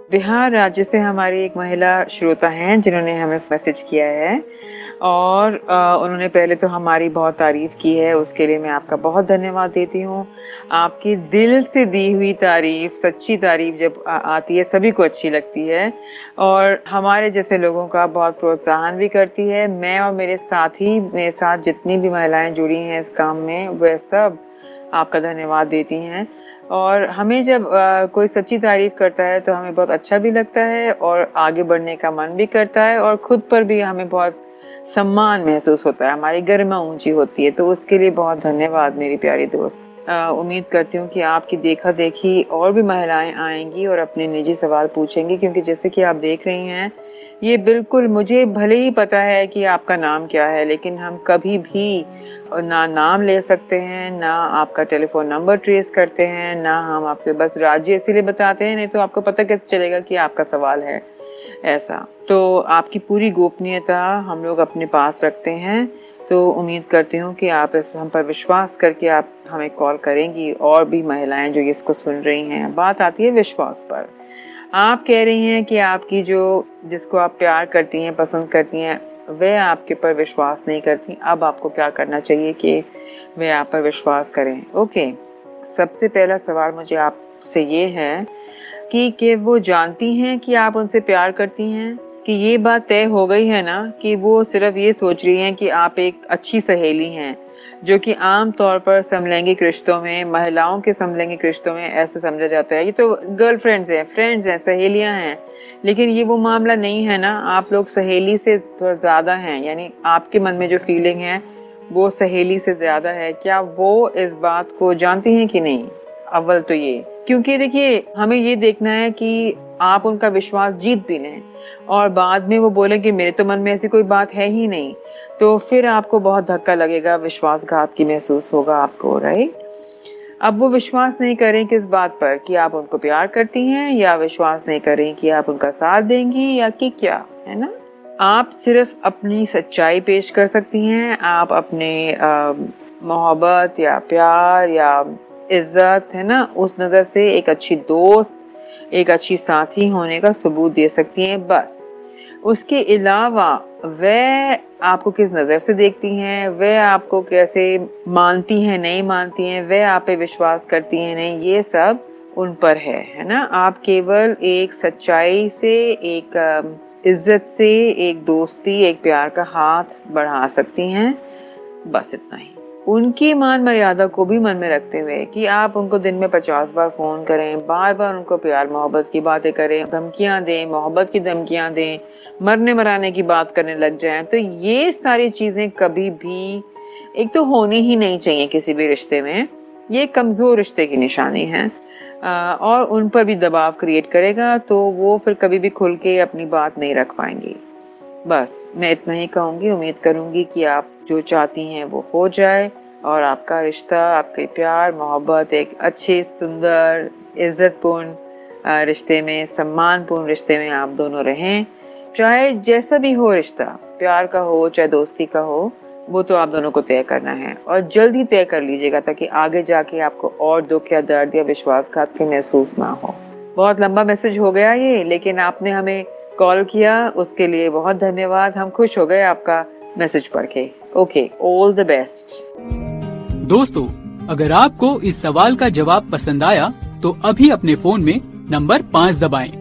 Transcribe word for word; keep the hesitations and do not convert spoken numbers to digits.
बिहार राज्य से हमारी एक महिला श्रोता हैं जिन्होंने हमें मैसेज किया है और आ, उन्होंने पहले तो हमारी बहुत तारीफ़ की है, उसके लिए मैं आपका बहुत धन्यवाद देती हूँ। आपकी दिल से दी हुई तारीफ़, सच्ची तारीफ़ जब आ, आती है सभी को अच्छी लगती है और हमारे जैसे लोगों का बहुत प्रोत्साहन भी करती है। मैं और मेरे साथी मेरे साथ जितनी भी महिलाएं जुड़ी हैं इस काम में वह सब आपका धन्यवाद देती हैं और हमें जब आ, कोई सच्ची तारीफ करता है तो हमें बहुत अच्छा भी लगता है और आगे बढ़ने का मन भी करता है और खुद पर भी हमें बहुत सम्मान महसूस होता है, हमारी गरिमा ऊंची होती है। तो उसके लिए बहुत धन्यवाद मेरी प्यारी दोस्त। उम्मीद करती हूँ कि आपकी देखा देखी और भी महिलाएं आएंगी और अपने निजी सवाल पूछेंगी, क्योंकि जैसे कि आप देख रही हैं ये बिल्कुल, मुझे भले ही पता है कि आपका नाम क्या है लेकिन हम कभी भी ना नाम ले सकते हैं, ना आपका टेलीफोन नंबर ट्रेस करते हैं, ना हम आपके बस राज्य इसीलिए बताते हैं, नहीं तो आपको पता कैसे चलेगा कि आपका सवाल है ऐसा। तो आपकी पूरी गोपनीयता हम लोग अपने पास रखते हैं। तो उम्मीद करती हूँ कि आप इस हम पर विश्वास करके आप हमें कॉल करेंगी और भी महिलाएं जो इसको सुन रही हैं। बात आती है विश्वास पर। आप कह रही हैं कि आपकी जो जिसको आप प्यार करती हैं, पसंद करती हैं, वह आपके पर विश्वास नहीं करती। अब आपको क्या करना चाहिए कि वे आप पर विश्वास करें। ओके, सबसे पहला सवाल मुझे आपसे ये है कि कि वो जानती हैं कि आप उनसे प्यार करती हैं, कि ये बात तय हो गई है ना कि वो सिर्फ ये सोच रही हैं कि आप एक अच्छी सहेली हैं, जो कि आम तौर पर समलैंगिक रिश्तों में, महिलाओं के समलैंगिक रिश्तों में ऐसे समझा जाता है, ये तो गर्लफ्रेंड्स हैं, फ्रेंड्स हैं, सहेलियां हैं। लेकिन ये वो मामला नहीं है ना, आप लोग सहेली से थोड़ा ज़्यादा हैं, यानी आपके मन में जो फीलिंग है वो सहेली से ज़्यादा है। क्या वो इस बात को जानती हैं कि नहीं? अव्वल तो ये, क्योंकि देखिए हमें ये देखना है कि आप उनका विश्वास जीत भी लें और बाद में वो बोले कि मेरे तो मन में ऐसी कोई बात है ही नहीं, तो फिर आपको बहुत धक्का लगेगा, विश्वासघात की महसूस होगा आपको, राइट? अब वो विश्वास नहीं करें किस बात पर, कि आप उनको प्यार करती हैं, या विश्वास नहीं करें कि आप उनका साथ देंगी, या कि क्या, है ना? आप सिर्फ अपनी सच्चाई पेश कर सकती हैं, आप अपने मोहब्बत या प्यार या इज्जत, है ना, उस नज़र से एक अच्छी दोस्त, एक अच्छी साथी होने का सबूत दे सकती हैं, बस। उसके अलावा वह आपको किस नज़र से देखती हैं, वह आपको कैसे मानती हैं, नहीं मानती हैं, वह आप पे विश्वास करती हैं, नहीं, ये सब उन पर है, है ना? आप केवल एक सच्चाई से, एक इज्जत से, एक दोस्ती, एक प्यार का हाथ बढ़ा सकती हैं, बस इतना ही। उनकी मान मर्यादा को भी मन में रखते हुए कि आप उनको दिन में पचास बार फोन करें, बार बार उनको प्यार मोहब्बत की बातें करें, धमकियां दें, मोहब्बत की धमकियां दें, मरने मराने की बात करने लग जाएं, तो ये सारी चीजें कभी भी एक तो होनी ही नहीं चाहिए किसी भी रिश्ते में। ये कमजोर रिश्ते की निशानी है और उन पर भी दबाव क्रिएट करेगा, तो वो फिर कभी भी खुल के अपनी बात नहीं रख पाएंगी। बस मैं इतना ही कहूँगी। उम्मीद करूँगी कि आप जो चाहती हैं वो हो जाए और आपका रिश्ता, आपके प्यार मोहब्बत एक अच्छे, सुंदर, इज्जतपूर्ण रिश्ते में, सम्मानपूर्ण रिश्ते में आप दोनों रहें। चाहे जैसा भी हो रिश्ता, प्यार का हो चाहे दोस्ती का हो, वो तो आप दोनों को तय करना है और जल्दी तय कर लीजिएगा, ताकि आगे जाके आपको और दुख या दर्द या विश्वासघात की महसूस ना हो। बहुत लंबा मैसेज हो गया ये, लेकिन आपने हमें कॉल किया उसके लिए बहुत धन्यवाद। हम खुश हो गए आपका मैसेज पढ़ के। Okay, all the best. दोस्तों, अगर आपको इस सवाल का जवाब पसंद आया तो अभी अपने फोन में नंबर पाँच दबाएं